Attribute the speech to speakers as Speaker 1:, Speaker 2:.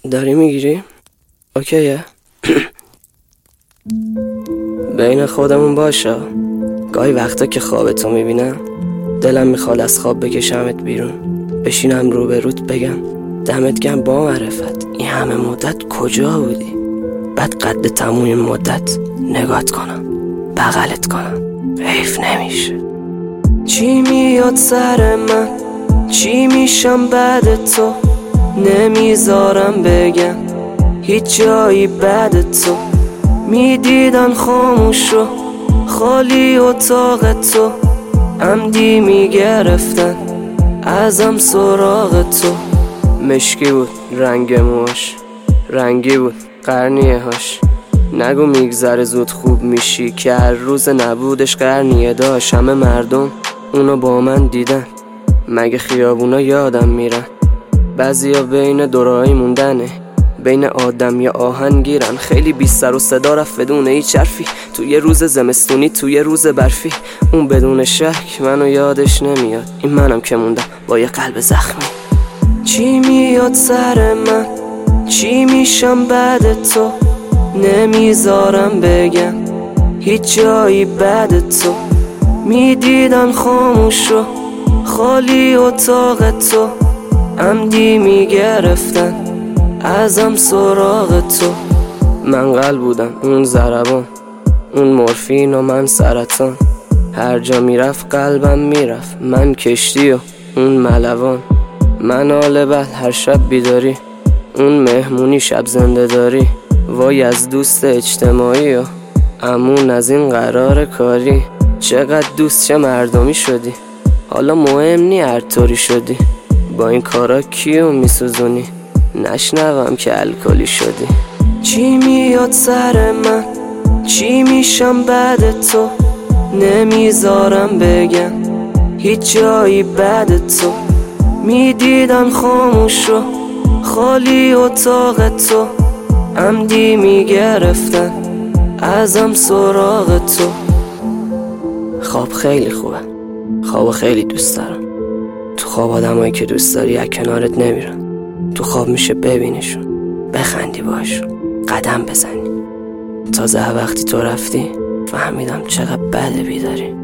Speaker 1: داری میگیری؟ اوکیه؟ بین خودمون باشه. گاهی وقتا که خوابتو میبینم دلم میخواد از خواب بکشمت بیرون، بشینم روبروت بگم دمت گرم با معرفت، این همه مدت کجا بودی؟ بعد قد تموم این مدت نگات کنم، بغلت کنم، حیف نمیشه. چی میاد سر من، چی میشم بعد تو، نمیذارم بگم هیچ جایی بعد تو. میدیدن خاموشو خالی اتاق تو، عمدی میگرفتن ازم سراغ تو. مشکی بود رنگ موش، رنگی بود قرنیه هاش. نگو میگذره زود خوب میشی که هر روز نبودش قرنیه داشت. همه مردم اونو با من دیدن، مگه خیابونا یادم میرن؟ بعضیا بین دورایی موندنه، بین آدم یا آهن گیرن. خیلی بی سر و صدا رفت بدون هیچ حرفی، تو یه روز زمستونی تو یه روز برفی. اون بدون شک منو یادش نمیاد، این منم که موندم با یه قلب زخمی. چی میاد سر من، چی میشم بعد تو، نمیذارم بگم هیچ جایی بعد تو. میدیدن خاموشو خالی اتاق تو، عمدی میگرفتن ازم سراغ تو. من قلب بودم اون ضربان، اون مورفین و من سرطان. هر جا میرفت قلبم میرفت، من کشتی و اون ملوان. من آل بل هر شب بیداری، اون مهمونی شب زنده داری. وای از دوست اجتماعی و امون از این قرار کاری. چقدر دوست چه مردمی شدی، حالا مهم نی هر طوری شدی. با این کارا کیو میسوزونی، نشنوم که الکلی شدی. چی میاد سر من، چی میشم بعد تو، نمیذارم بگم هیچ جایی بعد تو. میدیدن خاموشو خالی اتاق تو، عمدی میگرفتن ازم سراغ تو. خواب خیلی خوبه، خواب خیلی دوست دارم. تو خواب آدمایی که دوست داری از کنارت نمیرن، تو خواب میشه ببینیشون، بخندی باشون، قدم بزنی. تازه وقتی تو رفتی فهمیدم چقدر بده بیداری.